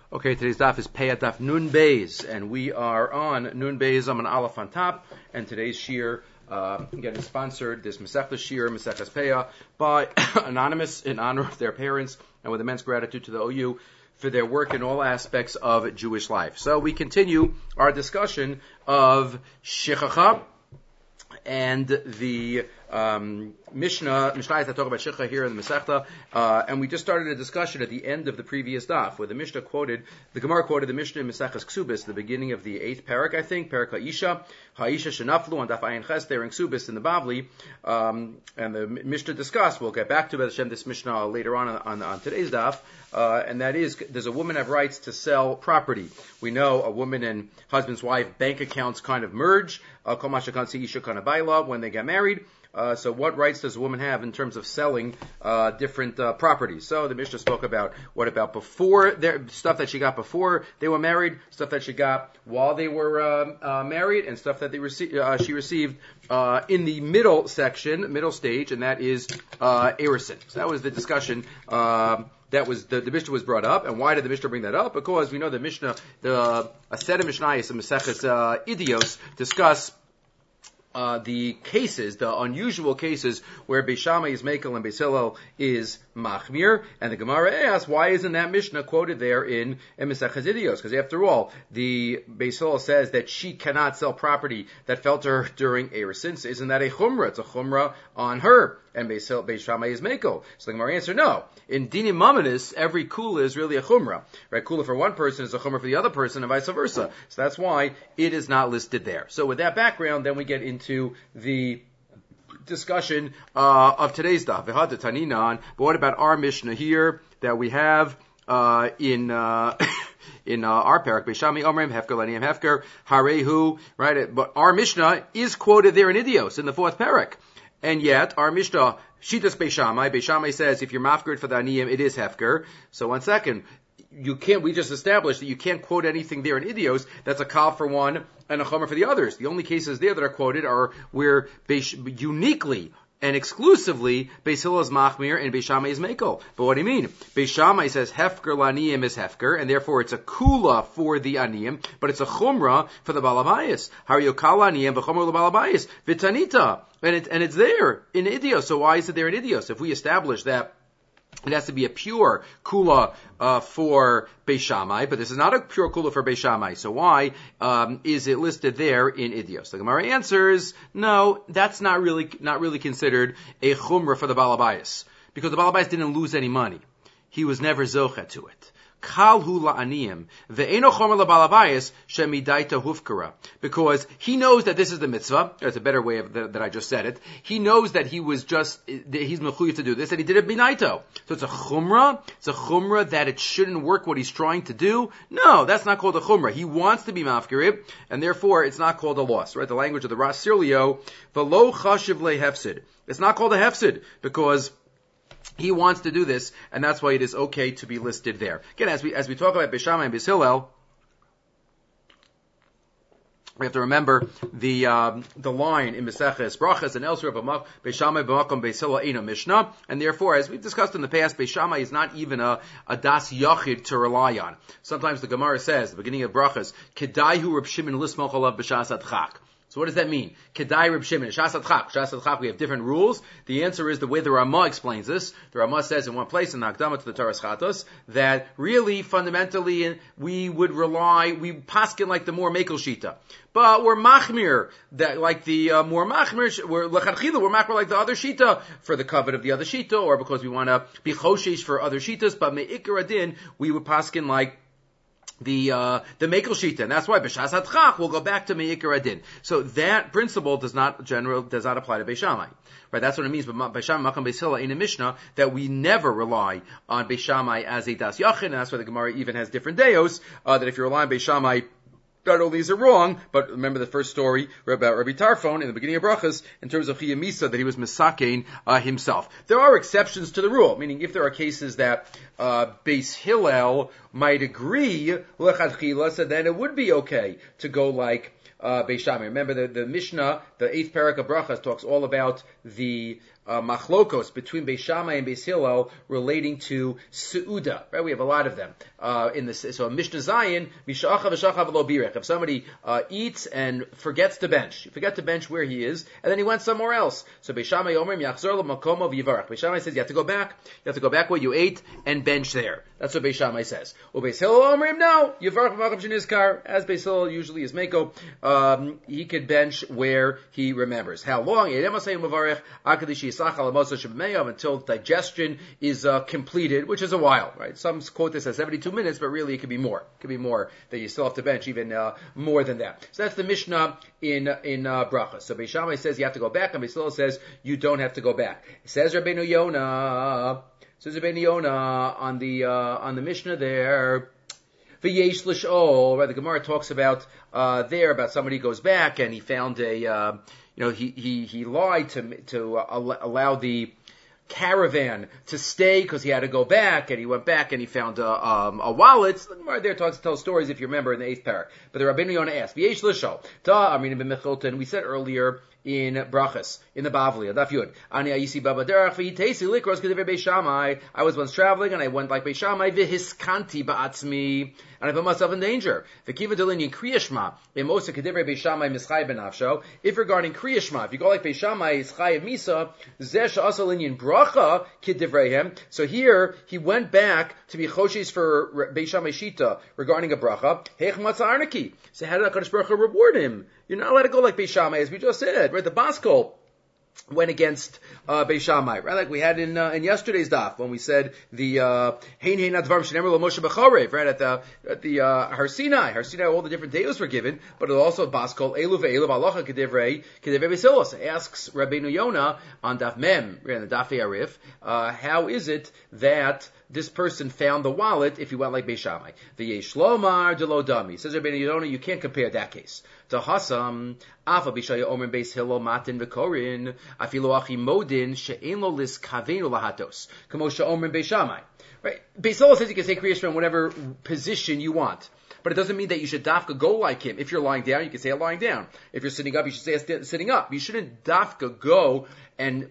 Okay, today's daf is Pei Daf Nun Beis, and we are on Nun Beis on an Aleph on top, and today's shir, again, is sponsored, this Masechta shir, Maseches Peah, by Anonymous in honor of their parents, and with immense gratitude to the OU for their work in all aspects of Jewish life. So we continue our discussion of Shechacha, and the Mishnah is that talk about Shikha here in the Masechta, and we just started a discussion at the end of the previous daf, where the Mishnah quoted, the Gemara quoted the Mishnah in Maseches Ksubis, the beginning of the 8th parak, I think, parak Ha'isha Shenaflu, on daf Ayin Ches, there in Ksubis in the Bavli, and the Mishnah discussed, we'll get back to Hashem, this Mishnah later on today's daf, and that is, does a woman have rights to sell property? We know a woman and husband's wife bank accounts kind of merge, when they get married. So what rights does a woman have in terms of selling different properties? So the Mishnah spoke about what about before stuff that she got before they were married, stuff that she got while they were married, and stuff that she received in the middle stage, and that is Erisin. So that was the discussion. That was the Mishnah was brought up, and why did the Mishnah bring that up? Because we know the Mishnah, a set of Mishnayos and Maseches Idios discuss the cases, the unusual cases where Beis Shammai is Mekel and Beis Hillel is Machmir, and the Gemara asks, why isn't that Mishnah quoted there in Maseches Idios? Because after all, the Beis Hillel says that she cannot sell property that fell to her during Erisin. So isn't that a Chumrah? It's a Chumrah on her, and Beis Shammai is Mekel. So the Gemara answer, no. In Dinim Mamanis, every Kula is really a Chumrah. Right? Kula for one person is a Chumrah for the other person, and vice versa. So that's why it is not listed there. So with that background, then we get into the discussion of today's daf. But what about our Mishnah here that we have in our parak? Beis Shammai Omrim Hefker Laniim Hefker Harehu. Right? But our Mishnah is quoted there in Idios in the 4th parak. And yet, our Mishnah, Shitas Beis Shammai says if you're mafgerd for the aniyim, it is hefker. So one second, we just established that you can't quote anything there in Idios that's a kal for one and a chomer for the others. The only cases there that are quoted are where uniquely and exclusively Beis Hillel is machmir and Beis Shammai is mekel. But what do you mean? Beis Shammai says hefker laniyim is hefker, and therefore it's a kula for the aniyim, but it's a chumrah for the balabayis. Har yokal aniyim v'chumrah l'balabayis v'tanita, and it's there in Idios. So why is it there in Idios? If we establish that it has to be a pure kula for Beis Shammai, but this is not a pure kula for Beis Shammai. So why is it listed there in Idios? The Gemara answers, no, that's not really considered a chumrah for the balabayis, because the balabayis didn't lose any money. He was never zocha to it. Kalhu la'aniyim ve'eno chomer labalabayis shemidaita hufkara, because he knows that this is the mitzvah. That's a better way of that I just said it. He knows that he's mechuyev to do this, and he did it binaito. So it's a chumrah. It's a chumrah that it shouldn't work what he's trying to do. No, that's not called a chumrah. He wants to be mafkirib, and therefore it's not called a loss. Right? The language of the Ras Sirlio, v'lo chashiv lehefsid. It's not called a hefsid because he wants to do this, and that's why it is okay to be listed there. Again, as we talk about Beis Shammai and Beis Hillel, we have to remember the line in Maseches Brachas and elsewhere, Beis Shammai b'makom Beis Hillel eino Mishnah, and therefore, as we've discussed in the past, Beis Shammai is not even a das yachid to rely on. Sometimes the Gemara says, at the beginning of Brachas, Kedaihu Reb Shimon lismoch alav b'shas adchak. So what does that mean? Kedai Reb Shimon, Shas Adchak, we have different rules. The answer is the way the Ramah explains this. The Ramah says in one place in the Hakdama to the Toras Chatos that really, fundamentally, we paskin like the more Mekel Shita. But we're machmir, that like the more machmir, we're machmir like the other Shita for the covet of the other Shita, or because we want to be choshesh for other Shitas, but me'ikar adin, we would paskin like the Mekel Shita, and that's why B'shas Hadchach will go back to Me'ikar Adin. So that principle does not apply to Beis Shammai. Right, that's what it means, but Beis Shammai Makam Beis Hillel in a Mishnah, that we never rely on Beis Shammai as a Das Yachin, and that's why the Gemara even has different deos, that if you rely on Beis Shammai, not only is it wrong, but remember the first story about Rabbi Tarfon in the beginning of Brachas, in terms of Chiyah Misa, that he was Misakein himself. There are exceptions to the rule, meaning if there are cases that Beis Hillel might agree, L'chadchila, so then it would be okay to go like Beis Shammai. Remember the Mishnah, the 8th parak of Brachas, talks all about the machlokos between Beis Shammai and Beis Hillel relating to Seuda, right? We have a lot of them in this. So Mishnah Zayin, Mishachav v'shachav lo birech. If somebody eats and forgets to bench, you forget to bench where he is, and then he went somewhere else. So Beis Shammai Omrim Yachzor l'makomo v'yivarach. Beis Shammai says you have to go back. You have to go back where you ate and bench there. That's what Beis Shammai says. Well, Beis Hillel Omrim no. Yivarach v'makom shenizkar. As Beis Hillel usually is Mako, he could bench where he remembers. How long? Until digestion is completed, which is a while, right? Some quote this as 72 minutes, but really it could be more. It could be more that you still have to bench, even more than that. So that's the Mishnah in Bracha. So Beis Shammai says you have to go back, and Beis Hillel says you don't have to go back. It says Rabbeinu Yonah on the Mishnah there. V'yesh l'sh'ol, right? The Gemara talks about about somebody goes back and he found he lied to allow the caravan to stay because he had to go back, and he went back and he found a wallet. So the Gemara there tells stories, if you remember, in the 8th parak. But the Rabbeinu Yonah asked, V'yesh l'sh'ol, Amrina ben Mechilton, we said earlier in Brachas, in the Bavli, Daf Yud. Ani ayisi baba derech v'yitesi likros k'divrei Beis Shammai. I was once traveling and I went like Beis Shammai v'hiskanti ba'atzmi, and I put myself in danger. V'kiva delinyan kriyashma v'mosa k'divrei Beis Shammai mischai benafsho. If regarding kriyashma, if you go like Beis Shammai is chayav misa, zeh she'asa linyan bracha k'divreihem. So here he went back to be choshes for Beis Shammai shita regarding a bracha. Heich matzah arnaki. So how did HaKadosh Baruch Hu reward him? You're not allowed to go like Beis Shammai, as we just said, right? The Baskol went against Beis Shammai, right? Like we had in yesterday's daf when we said the Hein Advarim Shenemer Lo Moshe B'Chorev, right? At the Har Sinai, all the different deos were given, but it also Baskol Elu ve'Elu B'Alacha K'Divrei Beis Hillel. Asks Rabbeinu Yonah on daf Mem, right, on the daf Arif, how is it that this person found the wallet if he went like Beis Shammai? V'yesh lomar delo dami. Says Rabbeinu Yonah, you can't compare that case. To Hasam, Afa Bishaya Omer Beis Hillel Matin V'Korin, Afilu Achi Modin She'en Lo Lis Kavenu Lahatos, Kamo She'omer Beis Shammai. Right? Beis Hillel says you can say Kriyas from whatever position you want. But it doesn't mean that you should dafka go like him. If you're lying down, you can say it lying down. If you're sitting up, you should say it sitting up. You shouldn't dafka go and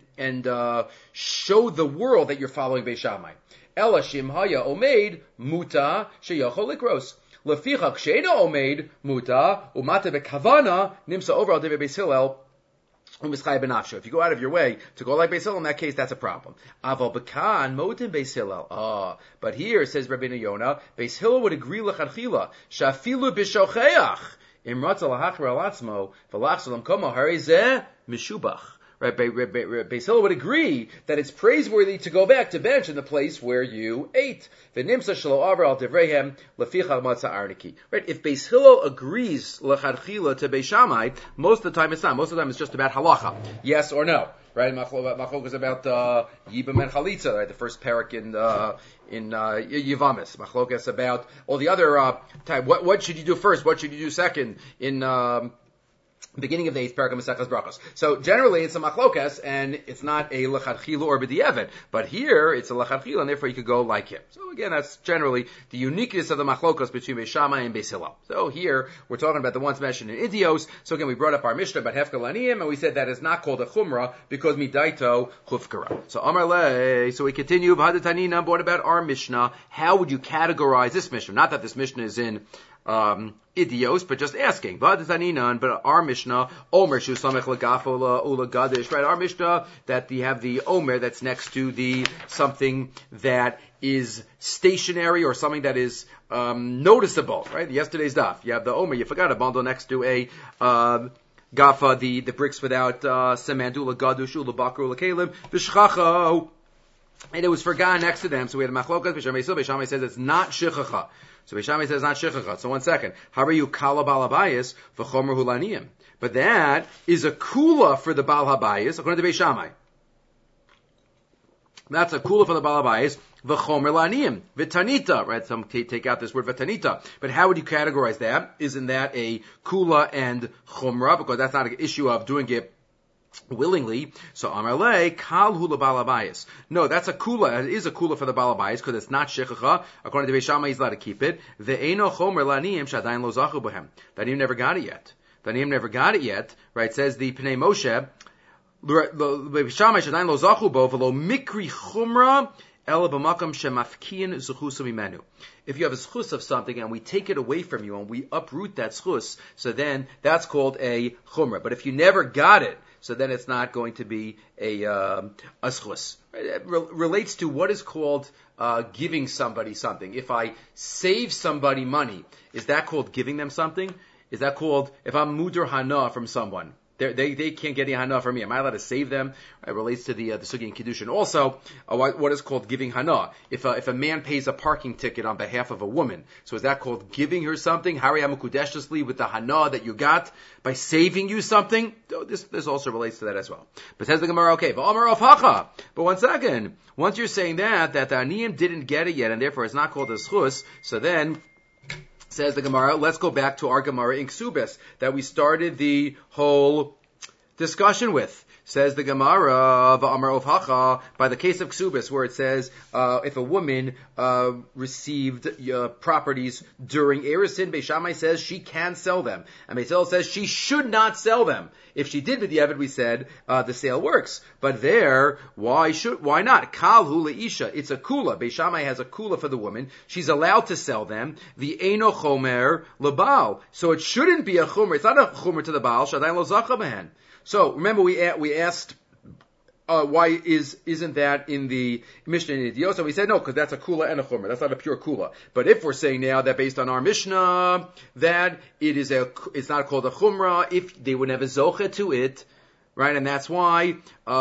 show the world that you're following Beis Shammai. Ela Shimhaya Omeid Muta Sheyachol Likros. Lefichak Sheina Omeid Muta Umata Bekavana Nimsa over al Divrei Beis Hillel Umischai Benafsho. If you go out of your way to go like Beis Hillel, in that case, that's a problem. Aval Bekan Motin Beis Hillel. But here, says Rabbeinu Yonah, Beis Hillel would agree l'chadchila shafilu b'shocheach imratz lahachar alatzmo v'lachsalam komo harizeh mishubach. Right, Beis Hillel would agree that it's praiseworthy to go back to bench in the place where you ate. V'nimsa shelo avar al divreihem lefichach matzah arniki. Right, if Beis Hillel agrees l'chadchila to Beis Shammai, most of the time it's not. Most of the time it's just about halacha, yes or no. Right, Machlok is about Yibam and Chalitza, right? The first parak in Yevamis. Machlok is about all the other time. What should you do first? What should you do second? In beginning of the 8th parak of Maseches Brachos. So generally it's a machlokas and it's not a lechadchila or b'di'evet. But here it's a lechadchila and therefore you could go like him. So again, that's generally the uniqueness of the machlokas between Beis Shammai and Beis Hillel. So here we're talking about the ones mentioned in Idios. So again, we brought up our Mishnah about Hefka Laniyim and we said that is not called a chumrah because midaito chufkara. So Amar Le, so we continue. V'hadatanina, what about our Mishnah? How would you categorize this Mishnah? Not that this Mishnah is in Idios, but just asking. But our Mishnah, Omer Shu Samech Lagafo Ula Gadish, right? Our Mishnah that you have the Omer that's next to the something that is stationary or something that is noticeable, right? Yesterday's daf, you have the Omer, you forgot a bundle next to a Gafa, the bricks without cement, Ula Gadush, Ula Bakr, Ula Kalim, Vishchacho, and it was forgotten next to them. So we had a Machlokas, Beis Shammai says it's not Shichacha. So Beis Shammai says not shichacha. So 1 second. How are you kala bal habayis v'chomer hulaniyim? But that is a kula for the bal habayis according to Beis Shammai. That's a kula for the bal habayis v'chomer laniyim v'tanita. Right? Some take out this word v'tanita. But how would you categorize that? Isn't that a kula and chumra? Because that's not an issue of doing it willingly. So Amarle kal hula balabayis. No, that's a kula. It is a kula for the balabayis because it's not shechacha. According to Beis Shammai, he's allowed to keep it. Ve'eno chomer laniyim shadayin lo zachu b'hem. Daniyim never got it yet. Right? Says the Pnei Moshe. Shammai shadayin lo zachu bo v'lo mikri chumra ela b'makam shemafkiyin zuchusa mimenu. If you have a zchus of something and we take it away from you and we uproot that zchus, so then that's called a chumra. But if you never got it, so then it's not going to be a zchus. It relates to what is called giving somebody something. If I save somebody money, is that called giving them something? Is that called, if I'm muder hana from someone, they can't get the hana from me, am I allowed to save them? It relates to the sugi and kiddushin. Also, what is called giving hana? If a man pays a parking ticket on behalf of a woman, so is that called giving her something? Hari hamukudeshesli, with the hana that you got by saving you something? This also relates to that as well. But says the Gemara, okay, v'amar of hacha. But one second, once you're saying that the aniyim didn't get it yet, and therefore it's not called a schus, so then says the Gemara, let's go back to our Gemara in Ksubis that we started the whole discussion with. Says the Gemara, V'amar of Hacha, by the case of Ksubis, where it says, if a woman received properties during Erisin, Beis Shammai says she can sell them. And Beis Hillel says she should not sell them. If she did with the Evid, we said, the sale works. But there, why not? Kal hu leisha. It's a kula. Beis Shammai has a kula for the woman. She's allowed to sell them. The eino chomer lebal. So it shouldn't be a chomer. It's not a chomer to the baal. Shadayin lo zacha behen. So remember, we asked why isn't that in the Mishnah in Idios? So we said no, because that's a kula and a chomer. That's not a pure kula. But if we're saying now that based on our Mishnah that it's not called a chumrah, if they would have a zocha to it, right? And that's why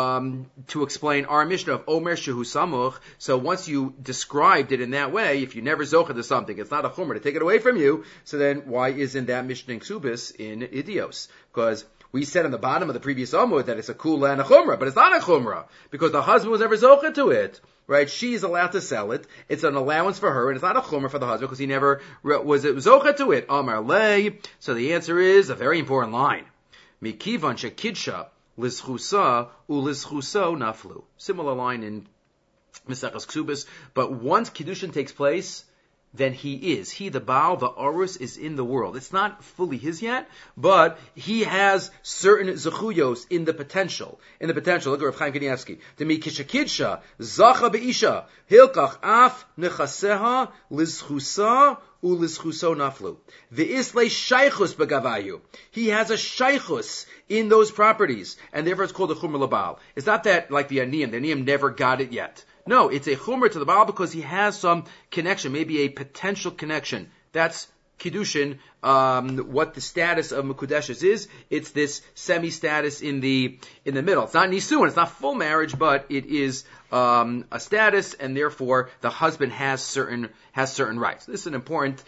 to explain our Mishnah of Omer Shehu Samuch. So once you described it in that way, if you never zocha to something, it's not a chumrah to take it away from you. So then why isn't that Mishnah in Ksubis in Idios? Because we said on the bottom of the previous Amud that it's a kula and a chumrah, but it's not a chumrah because the husband was never zocha to it, right? She's allowed to sell it. It's an allowance for her, and it's not a chumrah for the husband because he never was zocha to it. Amar lei. So the answer is a very important line. Mikivan shekidsha lischusa ulischuso naflu. Similar line in Maseches Ksubis, but once kiddushin takes place, then he, the Baal, the Orus, is in the world. It's not fully his yet, but he has certain zechuyos in the potential. Look at Rav Chaim Kanievsky. Demi kishakidsha, zacha be'isha, hilkach af nechaseha, lizchusa, ulizchuso naflu. Ve'isle shaychus begavayu. He has a shaychus in those properties, and therefore it's called a chumr lebal. It's not that like the aniyim never got it yet. No, it's a chumrah to the Baal because he has some connection, maybe a potential connection. That's kiddushin. What the status of mekudeshes is, it's this semi-status in the middle. It's not nisuin, it's not full marriage, but it is a status, and therefore the husband has certain rights. This is an important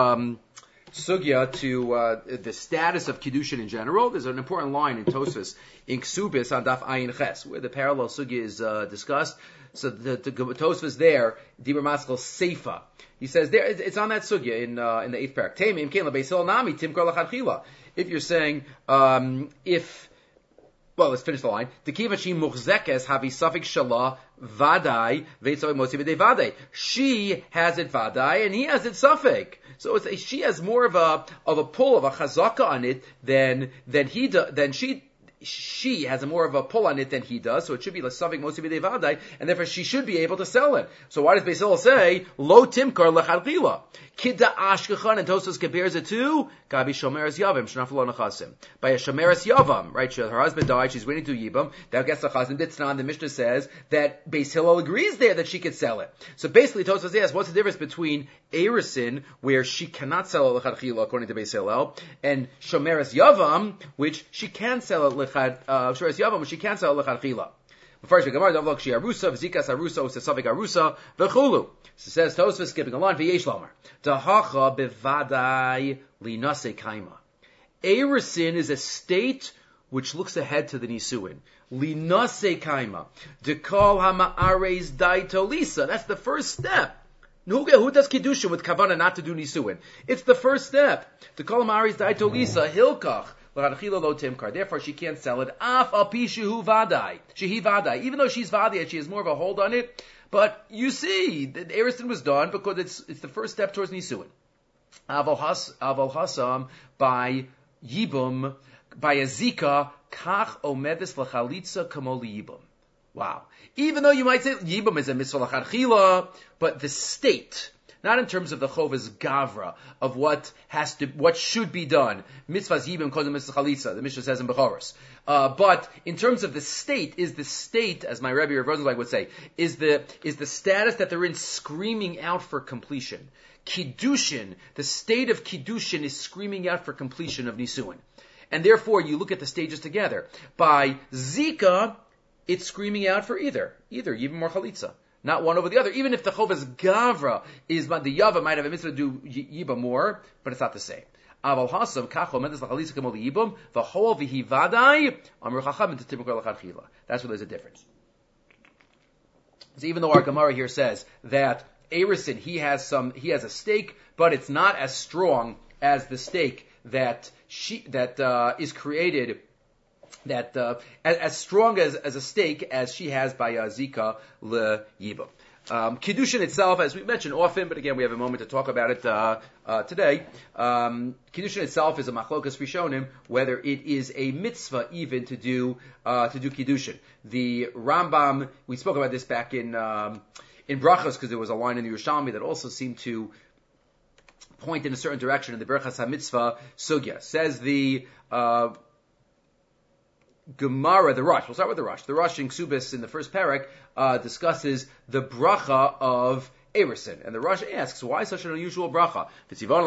sugya to the status of kiddushin in general. There's an important line in Tosfos in Ksubis on Daf Ayin Ches where the parallel sugya is discussed. So the Tosfos there, Dibur Maskal Seifa. He says there, it's on that sugya in the 8th parak. Teimim kein lebeis Hillel nami timkar lachadchila. If you're saying, well, let's finish the line. Tekivashi muchzekes havi safik shala vadai veitzavik motzi b'dei vadai. She has it vadai and he has it safik. So she has more of a pull of a chazaka on it than she has more of a pull on it than he does, so it should be l'savik motzi b'dei vadai, and therefore she should be able to sell it. So why does Beis Hillel say lo timkar lechadchila? Kidda ashkechan, and Tosfos compares it to gabi shomeres yavam shnaflu lo nechasim. By a shomeres yavam, right? Her husband died, she's waiting to yibam. That gets the chazan ditznan. The Mishnah says that Beis Hillel agrees there that she could sell it. So basically, Tosfos asks, what's the difference between erisin, where she cannot sell it lechadchila according to Beis Hillel, and shomeres yavam, which she can sell it shomeres yavam, which she can sell it lechadchila. First, the Gemara davlok she arusa, v'zikas arusa, usesavik arusa, v'chulu. So says Tosfos, skipping along, v'yesh lomer. Dahacha bevadai linase kaima. Erisin is a state which looks ahead to the nisuin. Linase kaima. Dekol hama'ares daitolisa. That's the first step. Who does kiddushin with kavana not to do nisuin? It's the first step. Dekol hama'ares daitolisa hilkach. Therefore, she can't sell it. Af al pi shehu vadai. Shehi vadai. Even though she's vadai, she has more of a hold on it. But you see, the Erisin was done because it's the first step towards nisuin. Aval hasam by yibum, by a zika, Kach omedis l'chalitza kamo liyibum. Wow. Even though you might say yibum is a mitzvah l'chadchila, but the state, not in terms of the chovas gavra, of what should be done. Mitzvahs yibum kodem mitzvah chalitza, the Mishnah says in Bechoros. But in terms of the state, as my Rebbe Rav Rosenzweig would say, is the status that they're in screaming out for completion. Kiddushin, the state of Kiddushin is screaming out for completion of Nisuin. And therefore, you look at the stages together. By Zika, it's screaming out for either Yibum or Chalitza. Not one over the other. Even if the Chovas Gavra is, the Yava might have a mitzvah to do Yibum more, but it's not the same. Aval Hasav, Kacho, Mendes L'Chalitza, Kamo Yibum, V'chol V'hivadai, Amr Chacham, and Titimukar L'Chadchila. That's where there's a difference. So even though our Gemara here says that Erison, he has a stake, but it's not as strong as the stake that is created, as strong as a stake as she has by Zika le Yibum. Kiddushin itself, as we mentioned often, but again we have a moment to talk about it today. Kiddushin itself is a machlokas rishonim, whether it is a mitzvah even to do Kiddushin. The Rambam, we spoke about this back in Brachos, because there was a line in the Yerushalmi that also seemed to point in a certain direction in the Berachas HaMitzvah Sugya. Says the Gemara, the Rosh. We'll start with the Rosh. The Rosh in Ksubis in the first parak discusses the bracha of Erison. And the Rosh asks, why such an unusual bracha? Just say a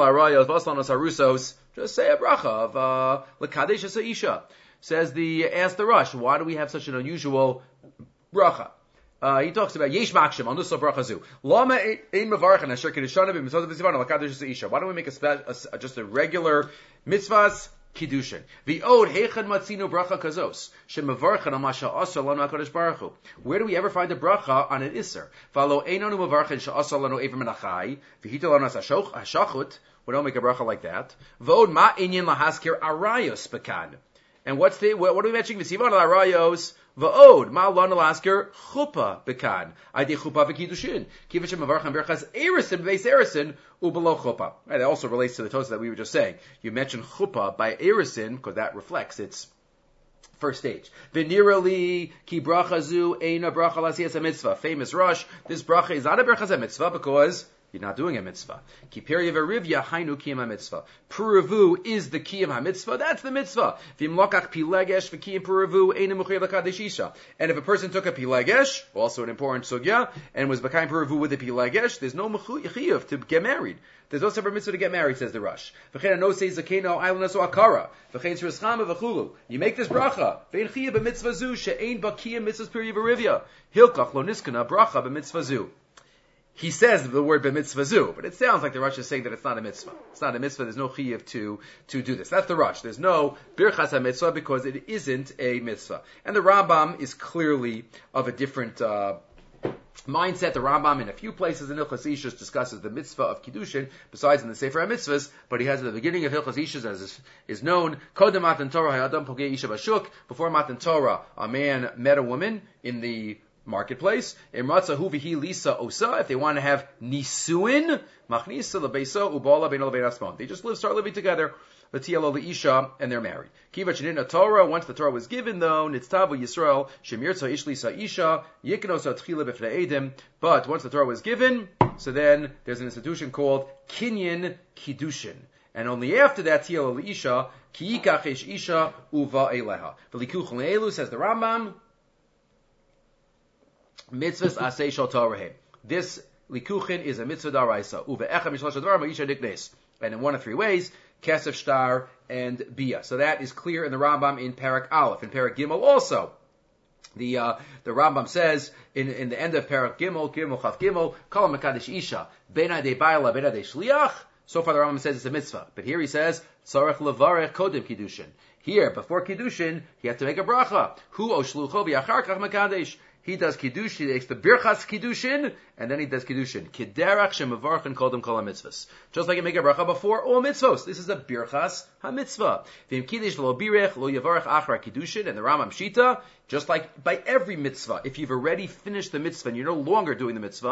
bracha of L'kadesh Isha. Ask the Rosh, why do we have such an unusual bracha? He talks about Yesh Makshim on Nusaf Brachazu. Lama ein mevarchen asher kedushanim b'mitzvot v'zivan l'kadosh isha. Why don't we make just a regular mitzvahs kiddushin? V'od heichad matzino bracha kazos shemevarchen al masha asar lanu hakadosh baruch hu. Where do we ever find a bracha on an iser? V'alo einanu mevarchen she'asar lanu ever menachai v'hita lanu hashachut. We don't make a bracha like that. V'od ma inyan lahaskir arayos bekan. And what are we mentioning? V'sivan al arayos. Va'od, ma'alon alasker, chuppah bekan. Adi chuppah v'kiddushin. Kivachem avarchan berchas erison v'veis erison, u'below chuppah. Right, that also relates to the Tosafos that we were just saying. You mentioned chuppah by erison, because that reflects its first stage. V'nirali, ki bracha zu, eina bracha lasiyas mitzvah. Famous Rosh, this bracha is not a berchas mitzvah, because you're not doing a mitzvah. Ki perya v'rivya hainu kiyam ha-mitzvah. Puravu is the kiyam ha-mitzvah. That's the mitzvah. V'im lokach pilegesh v'kiyam puravu eina muchayv l'kadesh isha. And if a person took a pilegesh, also an important sugya, and was b'kayim puravu with a pilegesh, there's no mechuyev to get married. There's no separate mitzvah to get married, says the Rosh. V'chein no says zakeno ailanas o akara. V'chein tzrischama v'chulu. You make this bracha. V'ein chiyah b'mitzvah zu she'ein b'kiyam mitzvahs perya v'rivya. Hilkach lo niskana bracha b'mitzvah zu. He says the word b'mitzvah zu, but it sounds like the Rosh is saying that it's not a mitzvah. It's not a mitzvah. There's no chiyuv to do this. That's the Rosh. There's no birchas ha-mitzvah because it isn't a mitzvah. And the Rambam is clearly of a different mindset. The Rambam in a few places in Hilchos Ishus discusses the mitzvah of Kiddushin, besides in the Sefer HaMitzvahs, but he has at the beginning of Hilchos Ishus, as is known, Kodem Matan Torah hayadam pogei isha bashuk. Before Matan Torah, a man met a woman in the marketplace. If they want to have nisuin, they just start living together. And they're married. Torah, once the Torah was given, though, Yisrael, but once the Torah was given, so then there's an institution called Kinyan Kiddushin. And only after that, Tiyal Isha, Kiyikach Isha Uva Eleha. Says the Rambam, mitzvahs asay shal Torah. This likuchin is a mitzvah daraisa. Uve'echa mishlosh advar ma'isha niknes. And in one of three ways, kesef shtar and bia. So that is clear in the Rambam in Parak Aleph. In Parak Gimel also, the Rambam says in the end of Parak Gimel Chav Gimel, Kol mekadesh isha beinay de baila beinay de shliach. So far the Rambam says it's a mitzvah, but here he says tzarech levarech kodem kiddushin. Here, before kiddushin, he has to make a bracha. Hu o shlucho v'yachar kach mekadesh. He does kiddush, he takes the birchas kiddushin, and then he does kiddushin. Kiderach shemavarchen kodem kol ha-mitzvahs. Just like you make a bracha before all mitzvahs. This is a birchas ha-mitzvah. V'im kiddush lo birech lo yavarech achra kiddushin, and the Rambam Shita, just like by every mitzvah, if you've already finished the mitzvah and you're no longer doing the mitzvah,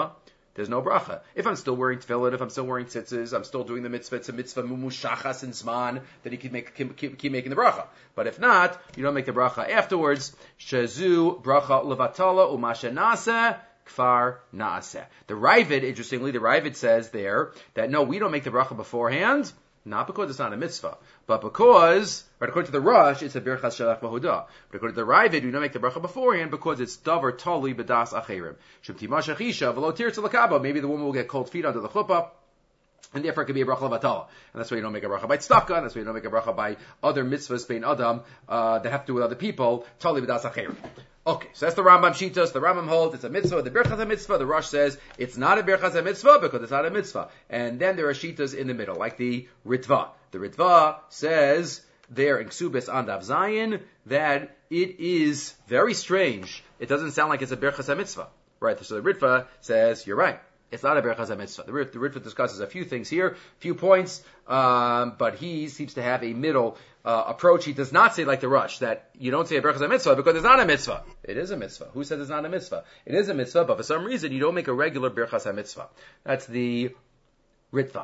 there's no bracha. If I'm still wearing tefillin, if I'm still wearing tzitzis, I'm still doing the mitzvah, it's a mitzvah mumushachas and zman, then you can keep making the bracha. But if not, you don't make the bracha afterwards. Shazu bracha levatala umasha nasa kfar naaseh. The Ravid, interestingly, the Ravid says there that no, we don't make the bracha beforehand, not because it's not a mitzvah, but because, right, according to the Rosh, it's a birchas shalach v'hodah. But according to the Ravid, we don't make the bracha beforehand because it's davar tali b'das acherim. Shem timashach isha v'lo tirtz l'kaba. Maybe the woman will get cold feet under the chuppah, and therefore it could be a bracha levatala. And that's why you don't make a bracha by tzedakah, and that's why you don't make a bracha by other mitzvahs, bein adam, that have to do with other people, tali b'das acherim. Okay, so that's the Rambam Shitas. The Rambam holds it's a mitzvah. The Birchas HaMitzvah, the Rosh says it's not a Birchas HaMitzvah because it's not a mitzvah. And then there are Shitas in the middle, like the Ritva. The Ritva says there in Ksubis on Dav Zayin that it is very strange. It doesn't sound like it's a Birchas HaMitzvah. Right, so the Ritva says, you're right. It's not a Birchas HaMitzvah. The Ritva discusses a few things here, few points, but he seems to have a middle approach. He does not say like the Rosh, that you don't say a Birchas HaMitzvah because it's not a mitzvah. It is a mitzvah. Who says it's not a mitzvah? It is a mitzvah, but for some reason you don't make a regular Birchas HaMitzvah. That's the Ritva.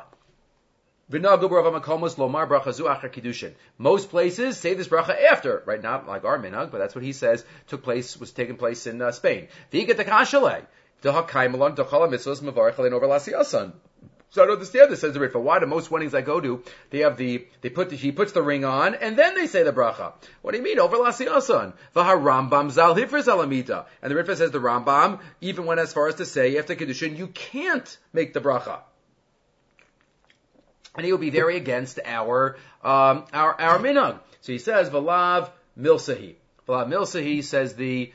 Most places say this bracha after, right? Not like our minhag, but that's what he says was taking place in Spain. So I don't understand this, says the Ritva. Why do most weddings I go to, he puts the ring on, and then they say the bracha. What do you mean? Over Lasiyasan. Rambam zal hifr zalamita. And the Ritva says the Rambam even went as far as to say after Kiddushin, you can't make the bracha. And he will be very against our minhag. So he says, Valav milsahi. Valav milsahi says the,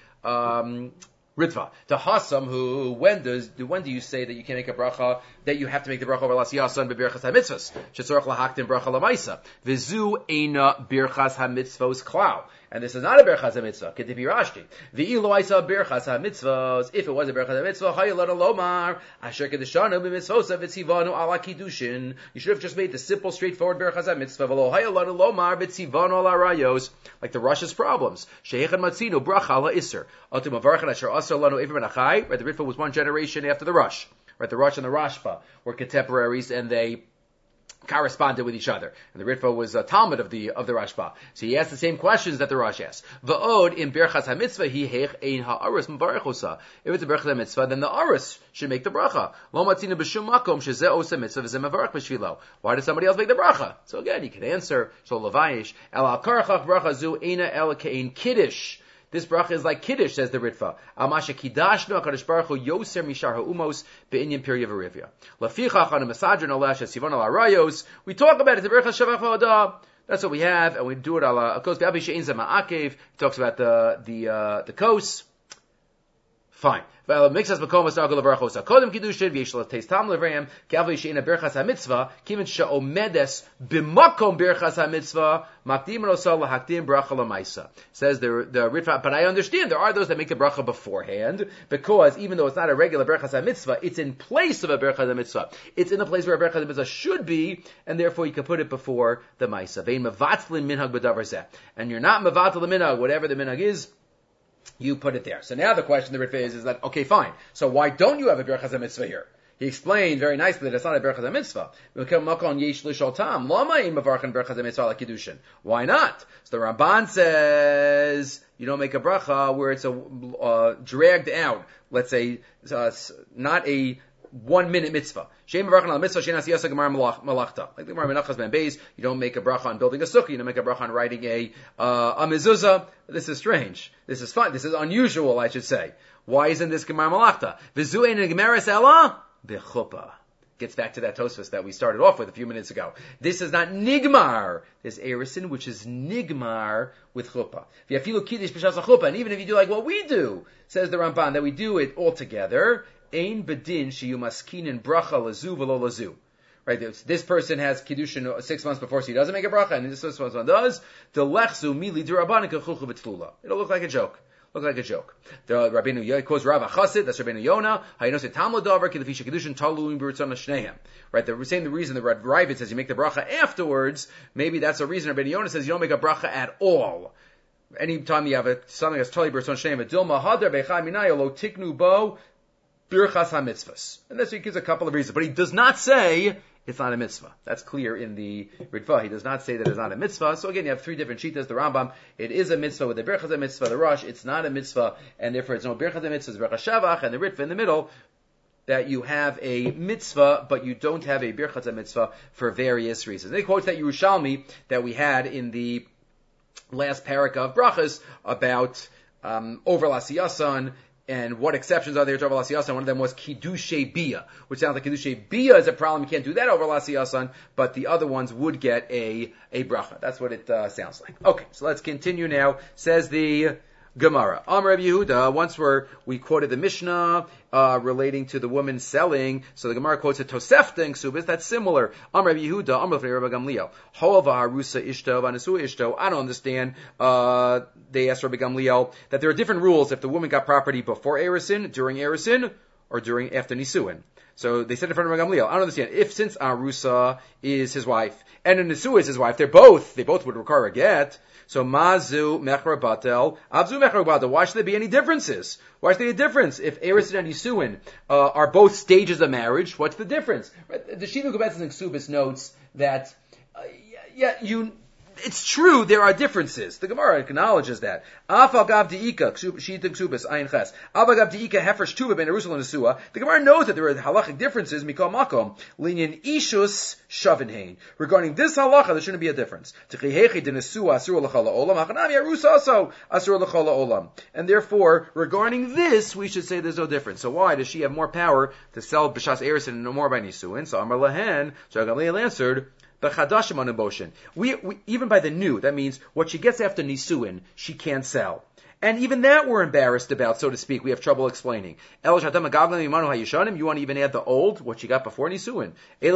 Ritva. The Hasam, when do you say that you can make a bracha, that you have to make the bracha over Lasiyasan b'birchas ha-mitzvahs? Shetzorach lahaktim bracha lamaisa. V'zu eina birchas ha-mitzvahs klau. And this is not a birchas ha-mitzvah. K'tipi Rashti. V'ilo isa birchas ha-mitzvahs. If it was a birchas ha-mitzvah, hayalad lomar. Asher kedeshanu b'mitzvosa v'tzivanu ala kiddushin. You should have just made the simple, straightforward birchas ha-mitzvah. V'lo hayalad lomar v'tzivanu ala rayos. Like the Rosh's problems. Sheichan matzinu bracha ala iser. Otum avarchan asher asar lanu ivrim achai. Right, the Ritva was one generation after the Rosh. Right, the Rosh and the Rashba were contemporaries, and they corresponded with each other. And the Ritva was a Talmud of the Rashba. So he asked the same questions that the Rosh asked. Va'od in Birchas HaMitzvah hi heich ein ha'aris m'barechosa. If it's a Birchas HaMitzvah, then the aris should make the bracha. Lo matzina b'shum makom shezeh osa mitzvah v'zeh mavarech b'shvilo. Why does somebody else make the bracha? So again, you can answer, so levayish, el al karachach bracha zu eina el ke'ein kiddush. This bracha is like Kiddush, says the Ritva. Amasha Kidashnu HaKadosh Baruch Hu Yoser Mishar HaUmos Be'inyan Pirya V'Rivya. Lafichach on a Masadron Alesh Sivon Al Arayos. We talk about it, the Birchas Shavach V'Hodah. That's what we have, and we do it of course, Be'abi She'en Zeh Ma'akev. He talks about the kos. Fine. Mixas Makomas Nagol Levarachos HaKodem Kiddushin V'yesh L'teis Tam Levrayim K'avli She'ena Birchas HaMitzvah Kivin She'omedes B'makom Birchas HaMitzvah Makdim Rosal L'Hakdim Bracha L'Maisa. Says the Ritva, but I understand there are those that make the bracha beforehand, because even though it's not a regular Birchas HaMitzvah, it's in place of a Birchas HaMitzvah. It's in a place where a Birchas HaMitzvah should be, and therefore you can put it before the Maisa. Vein Mevatlin Minhag B'davar Zeh. And you're not Mevatl the Minhag, whatever the Minhag is, you put it there. So now the question the Ritva is that, okay, fine. So why don't you have a Birchas HaMitzvah here? He explained very nicely that it's not a Birchas HaMitzvah. Why not? So the Ramban says, you don't make a bracha where it's a dragged out, let's say, not a 1 minute mitzvah. Like the Gemara Menachas Ben Beis, you don't make a bracha on building a sukkah, you don't make a bracha on writing a mezuzah. This is strange. This is fun. This is unusual, I should say. Why isn't this Gemara Malachta? V'zu ein gemeres ela b'chuppah. Gets back to that Tosfos that we started off with a few minutes ago. This is not nigmar. There's erison, which is nigmar with chuppah. And even if you do like what we do, says the Ramban, that we do it all together, ein bedin sheyu maskinin bracha lazu v'lo lazu. Right, this person has kiddushin 6 months before, so he doesn't make a bracha, and this one does. The lechzu mili d'Rabbanan k'chuchu v'tfula. It'll look like a joke. The Rabbeinu quotes Rav Achasid, that's Rabbeinu Yonah. Hayinos etam l'davar k'lefisha kiddushin taluim b'ritzon shnehem. Right, they're saying the reason the Ravid says you make the bracha afterwards. Maybe that's the reason Rabbeinu Yonah says you don't make a bracha at all. Anytime you have something that's totally b'ritzon shnehem, a dilma hadar v'echai minayo lo tiknu bo Birchas HaMitzvahs. And this he gives a couple of reasons, but he does not say it's not a mitzvah. That's clear in the Ritva. He does not say that it's not a mitzvah. So again, you have three different shitas. The Rambam, it is a mitzvah with the Birchas HaMitzvah. The Rosh, it's not a mitzvah, and therefore it's no Birchas HaMitzvah, it's Birchas Shavach, and the Ritva in the middle, that you have a mitzvah, but you don't have a Birchas HaMitzvah for various reasons. And he quotes that Yerushalmi that we had in the last parak of Brachas about over Lasiyasan, and what exceptions are there to over Lasiyasan. One of them was Kiddushay Bia, which sounds like Kiddushay Bia is a problem. You can't do that over Lasiyasan, but the other ones would get a bracha. That's what it sounds like. Okay, so let's continue now. Says the Gemara. Amar Rabbi Yehuda, once we quoted the Mishnah relating to the woman selling, so the Gemara quotes a Tosefta in Ksubis, that's similar. Amar Rabbi Yehuda, Amar Rabbi Gamliel, Ho'ava Harusa Ishto, Vanasu Ishto. I don't understand, they asked Rabbi Gamliel, that there are different rules if the woman got property before Erisin, during Erisin, or after Nisuin. So they said in front of Rabbi Gamliel, I don't understand, if since Arusa is his wife, and a Nisu is his wife, they both would require a get. So mazu mechra batel, abzu mechra batel. Why should there be any differences? Why should there be a difference? If Erisin and Yisuin are both stages of marriage, what's the difference? Right? The Shiluk Gebetzes in Ksubis notes that, it's true, there are differences. The Gemara acknowledges that. Afal gav diika, shita ksubas, ayin ches. Afal gav diika hefresh tuva ben Jerusalem and Nesua. The Gemara knows that there are halachic differences, mikol makom, linyan ishus shavinhain. Regarding this halacha, there shouldn't be a difference. Tchihechi de Nesua asur l'chala olam, hachanami arusa also asur l'chala olam. And therefore, regarding this, we should say there's no difference. So why does she have more power to sell b'shas erisin and no more by Nisuin? So Amar Lahen, so Gamliel answered, B'chadashim anuboshin. We even by the new, that means what she gets after Nisuin, she can't sell. And even that we're embarrassed about, so to speak. We have trouble explaining. You want to even add the old, what she got before Nisuin.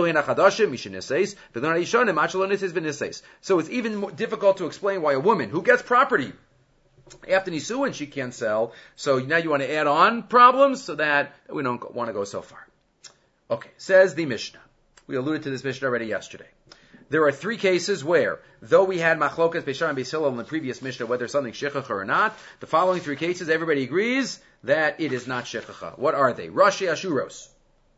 So it's even more difficult to explain why a woman who gets property after Nisuin, she can't sell. So now you want to add on problems so that we don't want to go so far. Okay, says the Mishnah. We alluded to this Mishnah already yesterday. There are three cases where, though we had machlokas Beishar and Beis Hillel in the previous Mishnah, whether something's shechacha or not, the following three cases, everybody agrees that it is not shechacha. What are they? Rashi Ashuros.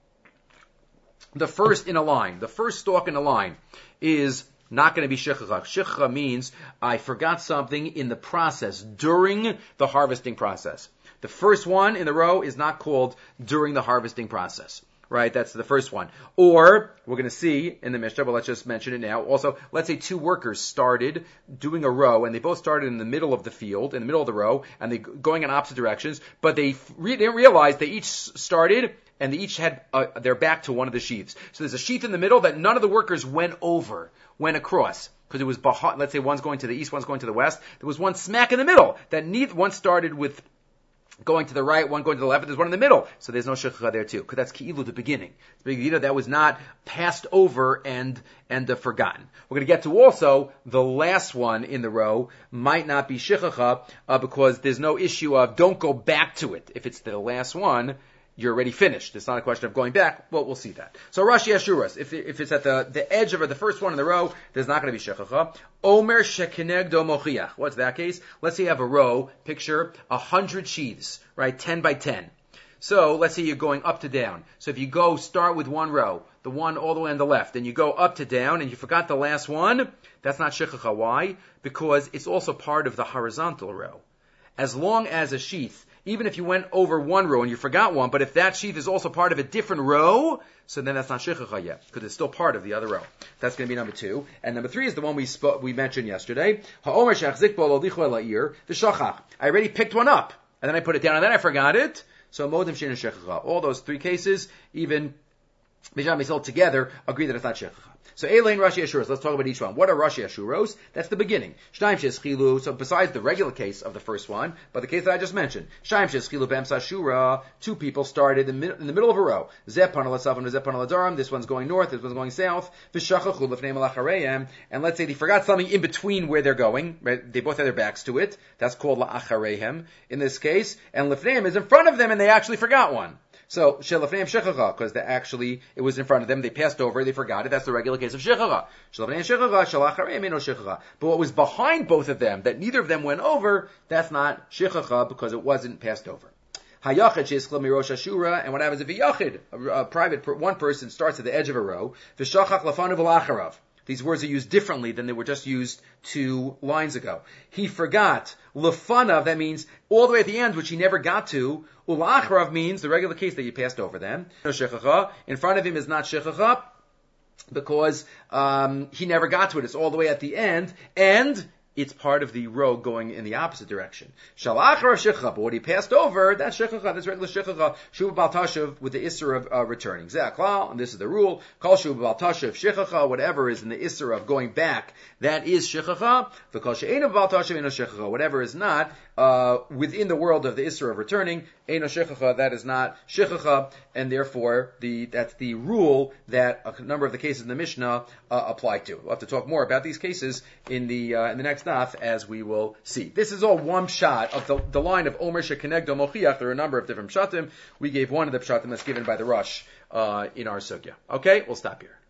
The first in a line, the first stalk in a line, is not going to be shechacha. Shechacha means I forgot something in the process, during the harvesting process. The first one in the row is not called during the harvesting process. Right, that's the first one. Or, we're going to see in the Mishnah, but let's just mention it now. Also, let's say two workers started doing a row, and they both started in the middle of the field, in the middle of the row, and they're going in opposite directions, but they didn't realize they each started, and they each had their back to one of the sheaths. So there's a sheath in the middle that none of the workers went across. Because it was, let's say one's going to the east, one's going to the west. There was one smack in the middle, that neither one started with going to the right, one going to the left, but there's one in the middle. So there's no shechacha there too. Because that's ki'ilu, the beginning. The beginning that was not passed over and forgotten. We're going to get to also the last one in the row might not be shechacha because there's no issue of don't go back to it. If it's the last one, you're already finished. It's not a question of going back. Well, we'll see that. So Rashi Ashuras, if it's at the edge of the first one in the row, there's not going to be shechacha. Omer shekenegdo mochiach. What's that case? Let's say you have a row, picture 100 sheaths, right? 10 by 10. So let's say you're going up to down. So if you start with one row, the one all the way on the left, and you go up to down, and you forgot the last one, that's not shechacha. Why? Because it's also part of the horizontal row. As long as a sheath, even if you went over one row and you forgot one, but if that sheath is also part of a different row, so then that's not shechacha yet, because it's still part of the other row. That's going to be number 2. And number 3 is the one we mentioned yesterday. Ha'omer shachzik bo lo dichu el ha'ir, v'shachach. I already picked one up, and then I put it down, and then I forgot it. So modim shein shechacha. All those 3 cases, even Beishar Beis Hillel together, agree that it's not shechacha. So Elaine Rashi Ashuros, let's talk about each one. What are Rashi Ashuros? That's the beginning. Shnaim Shes Chilu, so besides the regular case of the first one, but the case that I just mentioned. Shnaim Shes Chilu B'Emsa Shura, 2 people started in the middle of a row. Zep Panal Asav and Zep Panal Adaram, this one's going north, this one's going south. V'Shachachu L'fnei Malachareim, and let's say they forgot something in between where they're going, right? They both had their backs to it. That's called La'achareim in this case. And L'fneim is in front of them and they actually forgot one. So, Shelafneim shechacha, because it was in front of them, they passed over, they forgot it, that's the regular case of shechacha. Shelafneim shechacha, shalachareim eno shechacha. But what was behind both of them, that neither of them went over, that's not shechacha, because it wasn't passed over. Hayachid sheischla mirosh ashura, and what happens if a yachid, one person starts at the edge of a row, v'shachach lafanav v'lacharav. These words are used differently than they were just used 2 lines ago. He forgot. Lefanav, that means all the way at the end, which he never got to. Ulacharav means the regular case that you passed over them. In front of him is not shechacha, because he never got to it. It's all the way at the end, and it's part of the row going in the opposite direction. Shalachar shechacha, but what he passed over, that's shechacha, that's regular shechacha. Shuba bal tashav with the isser of returning. Ze'aklal, and this is the rule. Kol shuba bal tashav shechacha, whatever is in the isser of going back, that is shechacha. V'kol she'ena bal tashav eno shechacha, whatever is not within the world of the isser of returning, eno shechacha, that is not shechacha, and therefore that's the rule that a number of the cases in the Mishnah apply to. We'll have to talk more about these cases in the next daf, as we will see. This is all one shot of the line of Omer shekenegdo mochiach. There are a number of different pshatim. We gave one of the pshatim that's given by the Rosh in our sugya. Okay, we'll stop here.